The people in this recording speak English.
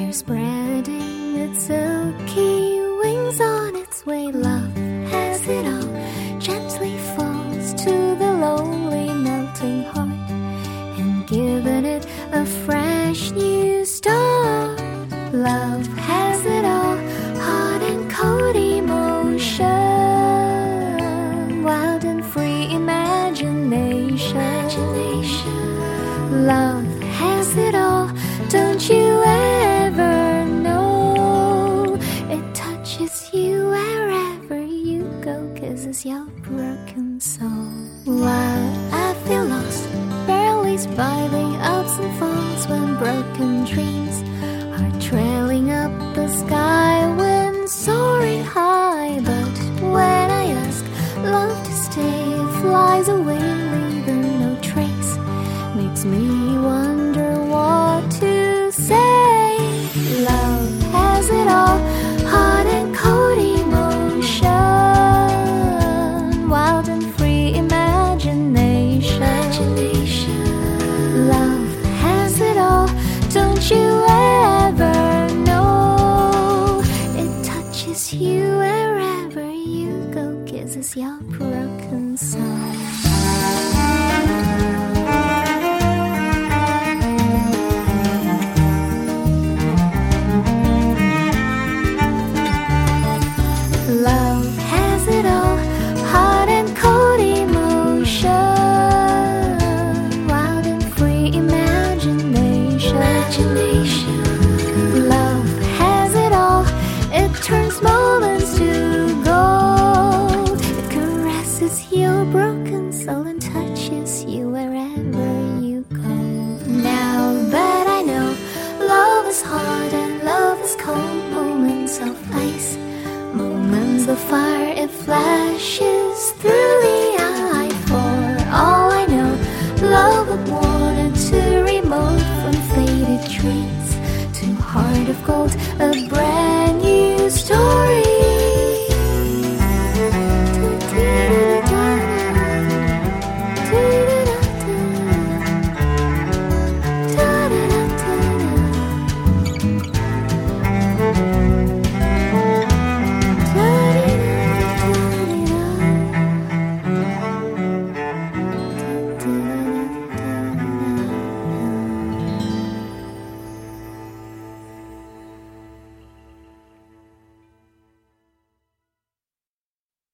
fire spreading its silky wings on its way. Love has it all, gently falls to the lonely melting heart, and given it a fresh new start. Love has it all, hot and cold emotion, wild and free imagination. Love has it all, don't you ever know? It touches you wherever you go, 'cause it's your broken soul. While I feel lost, barely surviving ups and falls, when broken dreams are trailing up the sky, when soaring high. But when I ask love to stay, it flies away, leaving no trace. Makes me wonder what to say. Love has it all, hot and cold emotion, wild and free imagination. Love has it all, don't you ever know? It touches you wherever you go, 'cause it's your broken soul. Love has it all, hot and cold emotion, wild and free imagination. Love has it all, it turns moments to gold. It caresses your broken soul and touches you wherever you go. Now that I know love is hard and love is cold, moments of ice, moments of fire, it flashes through the eye. For all I know, love would want it to remote from faded dreams.